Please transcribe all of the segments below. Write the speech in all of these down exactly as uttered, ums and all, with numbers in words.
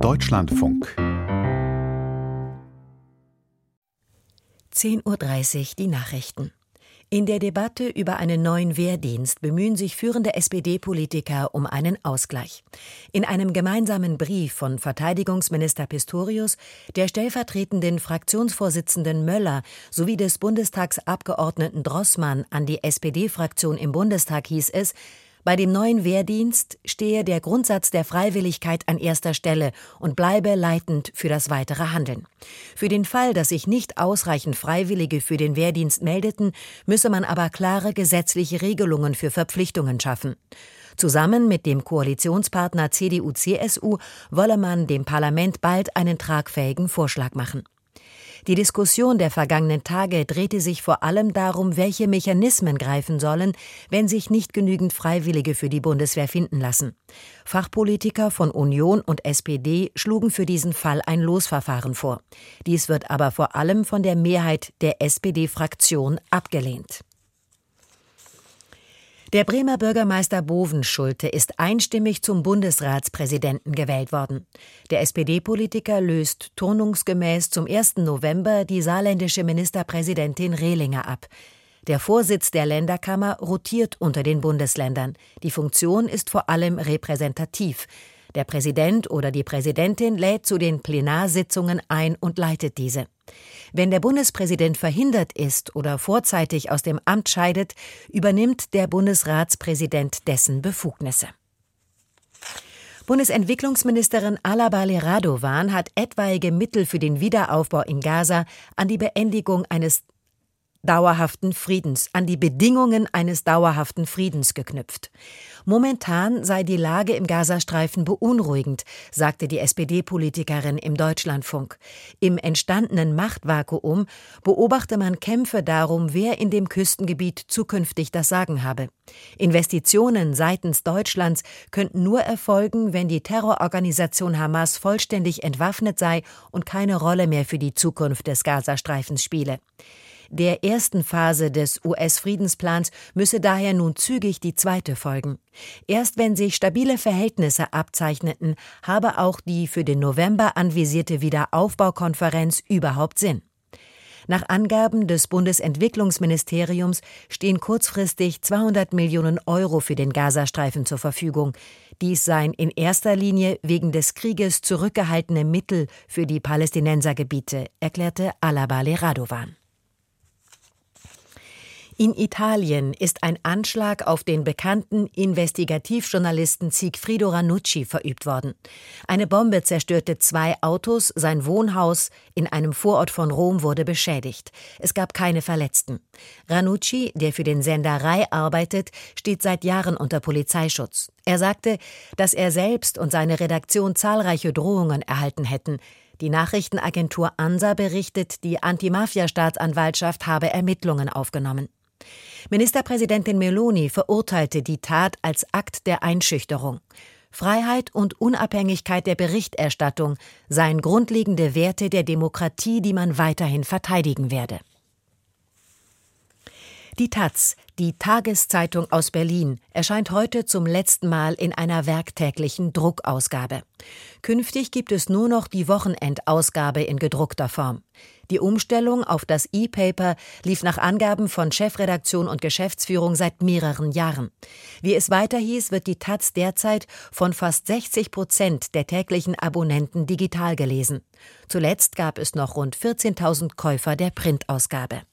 Deutschlandfunk. zehn Uhr dreißig die Nachrichten. In der Debatte über einen neuen Wehrdienst bemühen sich führende S P D-Politiker um einen Ausgleich. In einem gemeinsamen Brief von Verteidigungsminister Pistorius, der stellvertretenden Fraktionsvorsitzenden Möller sowie des Bundestagsabgeordneten Drossmann an die S P D-Fraktion im Bundestag hieß es, bei dem neuen Wehrdienst stehe der Grundsatz der Freiwilligkeit an erster Stelle und bleibe leitend für das weitere Handeln. Für den Fall, dass sich nicht ausreichend Freiwillige für den Wehrdienst meldeten, müsse man aber klare gesetzliche Regelungen für Verpflichtungen schaffen. Zusammen mit dem Koalitionspartner C D U C S U wolle man dem Parlament bald einen tragfähigen Vorschlag machen. Die Diskussion der vergangenen Tage drehte sich vor allem darum, welche Mechanismen greifen sollen, wenn sich nicht genügend Freiwillige für die Bundeswehr finden lassen. Fachpolitiker von Union und S P D schlugen für diesen Fall ein Losverfahren vor. Dies wird aber vor allem von der Mehrheit der S P D-Fraktion abgelehnt. Der Bremer Bürgermeister Bovenschulte ist einstimmig zum Bundesratspräsidenten gewählt worden. Der S P D-Politiker löst turnungsgemäß zum ersten November die saarländische Ministerpräsidentin Rehlinger ab. Der Vorsitz der Länderkammer rotiert unter den Bundesländern. Die Funktion ist vor allem repräsentativ. Der Präsident oder die Präsidentin lädt zu den Plenarsitzungen ein und leitet diese. Wenn der Bundespräsident verhindert ist oder vorzeitig aus dem Amt scheidet, übernimmt der Bundesratspräsident dessen Befugnisse. Bundesentwicklungsministerin Alabali Radovan hat etwaige Mittel für den Wiederaufbau in Gaza an die Beendigung eines dauerhaften Friedens, an die Bedingungen eines dauerhaften Friedens geknüpft. Momentan sei die Lage im Gazastreifen beunruhigend, sagte die S P D-Politikerin im Deutschlandfunk. Im entstandenen Machtvakuum beobachte man Kämpfe darum, wer in dem Küstengebiet zukünftig das Sagen habe. Investitionen seitens Deutschlands könnten nur erfolgen, wenn die Terrororganisation Hamas vollständig entwaffnet sei und keine Rolle mehr für die Zukunft des Gazastreifens spiele. Der ersten Phase des U S-Friedensplans müsse daher nun zügig die zweite folgen. Erst wenn sich stabile Verhältnisse abzeichneten, habe auch die für den November anvisierte Wiederaufbaukonferenz überhaupt Sinn. Nach Angaben des Bundesentwicklungsministeriums stehen kurzfristig zweihundert Millionen Euro für den Gazastreifen zur Verfügung. Dies seien in erster Linie wegen des Krieges zurückgehaltene Mittel für die Palästinensergebiete, erklärte Alabali Radovan. In Italien ist ein Anschlag auf den bekannten Investigativjournalisten Sigfrido Ranucci verübt worden. Eine Bombe zerstörte zwei Autos, sein Wohnhaus in einem Vorort von Rom wurde beschädigt. Es gab keine Verletzten. Ranucci, der für den Sender Rai arbeitet, steht seit Jahren unter Polizeischutz. Er sagte, dass er selbst und seine Redaktion zahlreiche Drohungen erhalten hätten. Die Nachrichtenagentur ANSA berichtet, die Anti-Mafia-Staatsanwaltschaft habe Ermittlungen aufgenommen. Ministerpräsidentin Meloni verurteilte die Tat als Akt der Einschüchterung. Freiheit und Unabhängigkeit der Berichterstattung seien grundlegende Werte der Demokratie, die man weiterhin verteidigen werde. Die Taz, die Tageszeitung aus Berlin, erscheint heute zum letzten Mal in einer werktäglichen Druckausgabe. Künftig gibt es nur noch die Wochenendausgabe in gedruckter Form. Die Umstellung auf das E-Paper lief nach Angaben von Chefredaktion und Geschäftsführung seit mehreren Jahren. Wie es weiter hieß, wird die Taz derzeit von fast sechzig Prozent der täglichen Abonnenten digital gelesen. Zuletzt gab es noch rund vierzehntausend Käufer der Printausgabe.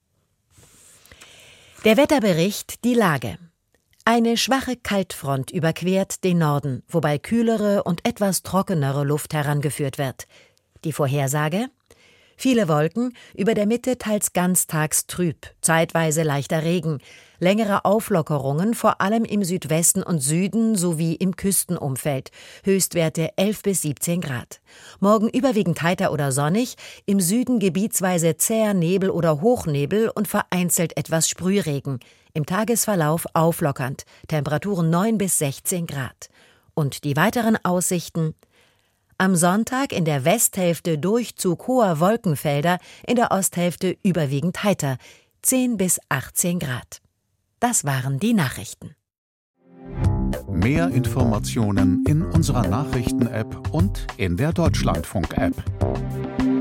Der Wetterbericht, die Lage. Eine schwache Kaltfront überquert den Norden, wobei kühlere und etwas trockenere Luft herangeführt wird. Die Vorhersage? Viele Wolken, über der Mitte teils ganztags trüb, zeitweise leichter Regen, längere Auflockerungen vor allem im Südwesten und Süden sowie im Küstenumfeld, Höchstwerte elf bis siebzehn Grad. Morgen überwiegend heiter oder sonnig, im Süden gebietsweise zäher Nebel oder Hochnebel und vereinzelt etwas Sprühregen, im Tagesverlauf auflockernd, Temperaturen neun bis sechzehn Grad. Und die weiteren Aussichten: Am Sonntag in der Westhälfte Durchzug hoher Wolkenfelder, in der Osthälfte überwiegend heiter, zehn bis achtzehn Grad. Das waren die Nachrichten. Mehr Informationen in unserer Nachrichten-App und in der Deutschlandfunk-App.